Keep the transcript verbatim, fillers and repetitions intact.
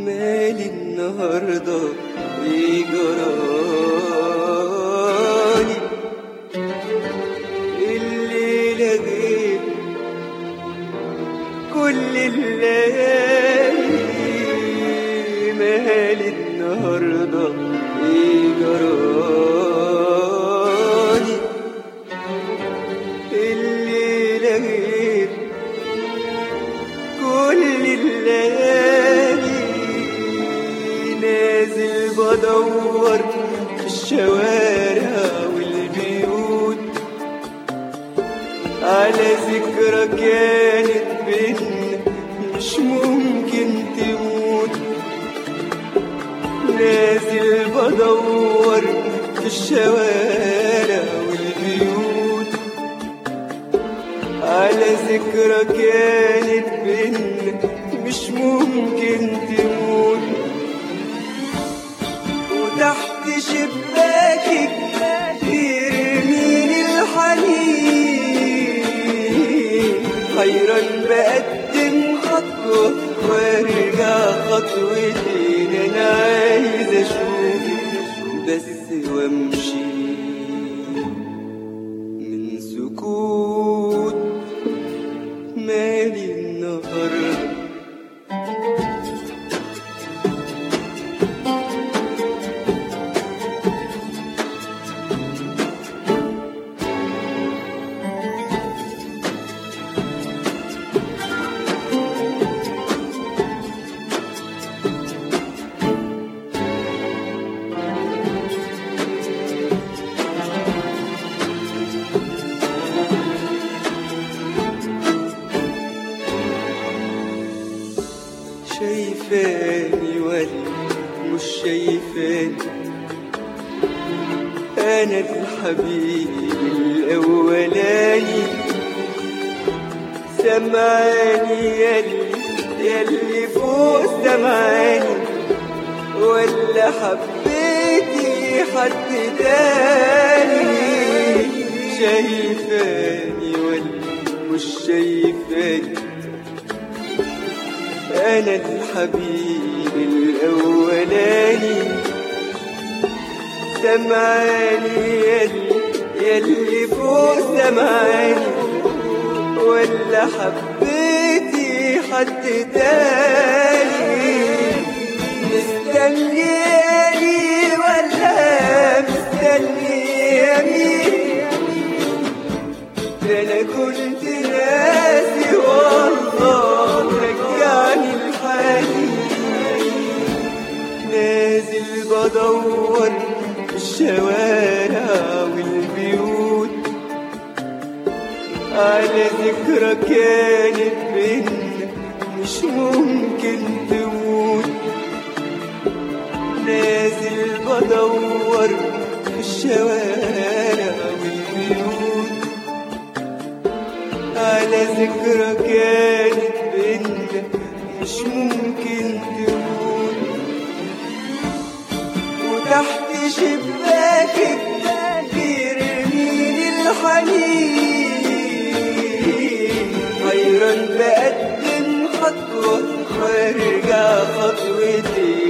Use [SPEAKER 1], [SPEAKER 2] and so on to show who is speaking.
[SPEAKER 1] مالي النهاردة ايه جرالي؟ الليلة غير كل الليالي، مالي النهاردة ايه جرالي؟ الليلة غير كل الليالي، نازل بدور في الشوارع والبيوت على ذكرى كانت بينا مش ممكن تموت. نازل بدور في الشوارع والبيوت على ذكرى كانت بينا مش ممكن تموت. وتحت شباكك يرميني الحنين، حيران بقدم خطوة وارجع خطوتين، انا عايز اشوفك بس وامشي من سكوت. مالي النهاردة شايفاني ولا مش شايفاني؟ انا الحبيب الاولاني، سمعاني يلي يلي فوق سمعاني، ولا حبيتي حد تاني؟ شايفاني ولا مش شايفاني؟ أنا الحبيب الأولاني، سمعاني يلي يلي فوق سمعاني، ولا حبيتي حد تاني؟ مستنياني ولا مستنياني؟ ده أنا كنت ناسي والله رجعني الحنين. نازل بدور في الشوارع والبيوت على ذكرى كانت بينا مش ممكن تموت. نازل بدور في الشوارع والبيوت على ذكرى كانت بينا مش ممكن تموت. وتحت شباكك يرميني الحنين، حيران بقدم خطوة وارجع خطوتين،